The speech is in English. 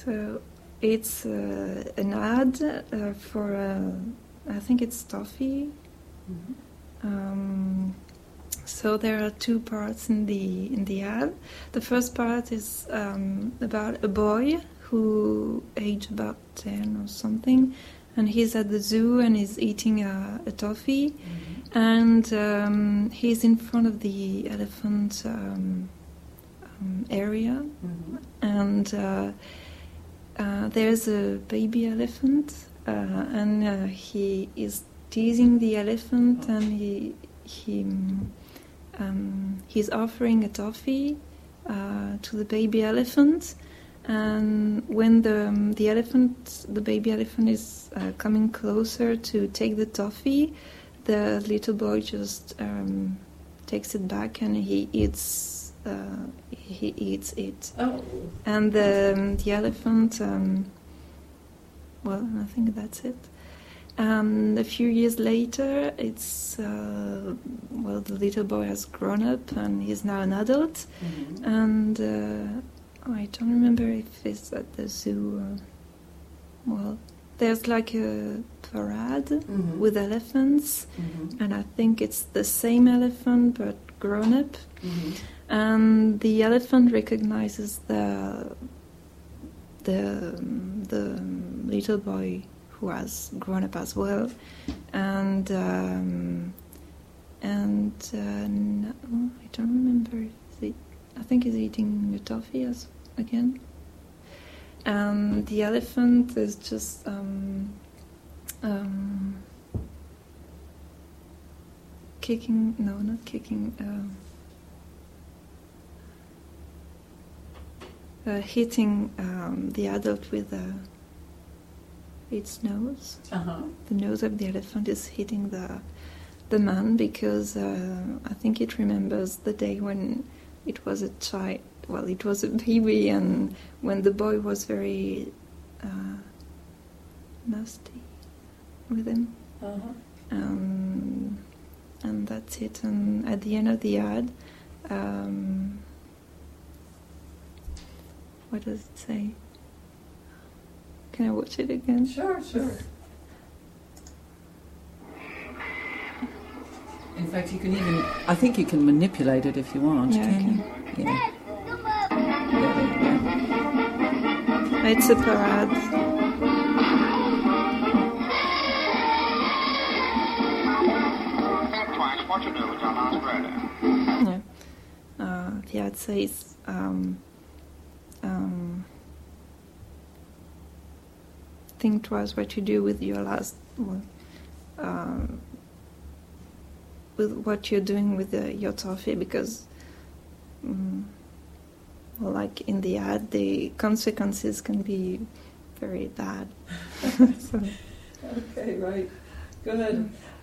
So it's an ad for, I think it's toffee. So there are two parts in the ad. The first part is about a boy who aged about 10 or something, and he's at the zoo and he's eating a toffee, and he's in front of the elephant area, and there's a baby elephant, and he is teasing the elephant, and he's offering a toffee to the baby elephant, and when the baby elephant is coming closer to take the toffee, the little boy just takes it back and he eats it. Oh. And the elephant, well, I think that's it. A few years later, it's the little boy has grown up and he's now an adult, and I don't remember if it's at the zoo. There's like a parade with elephants, and I think it's the same elephant but grown up, and the elephant recognizes the little boy who has grown up as well, and no, I don't remember. I think he's eating the toffee again, and the elephant is just kicking. No, not kicking. Hitting the adult with its nose. The nose of the elephant is hitting the man because I think it remembers the day when it was a child. Well, it was a baby, and when the boy was very nasty with him. And that's it. And at the end of the ad, what does it say? Can I watch it again? Sure. In fact, you can even... I think you can manipulate it if you want. Yeah, can you? Yeah. It's a parade. The ad says... think twice what you do with your last, with what you're doing with your toffee, because, like in the ad, the consequences can be very bad. So. Okay, right. Good.